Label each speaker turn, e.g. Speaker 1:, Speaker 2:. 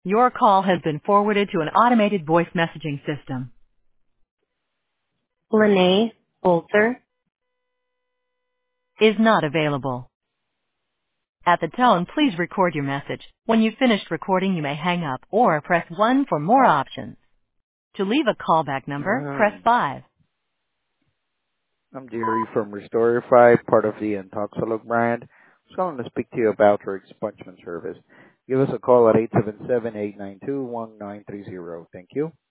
Speaker 1: Your call has been forwarded to an automated voice messaging system.
Speaker 2: Lene Bolter.
Speaker 1: Is not available. At the tone, please record your message. When you've finished recording, you may hang up or press 1 for more options. To leave a callback number, press
Speaker 3: Um,
Speaker 1: 5.
Speaker 3: I'm Jerry from Restorify, part of the Intoxilog brand. I'm calling to speak to you about your expungement service. Give us a call at 877-892-1930. Thank you.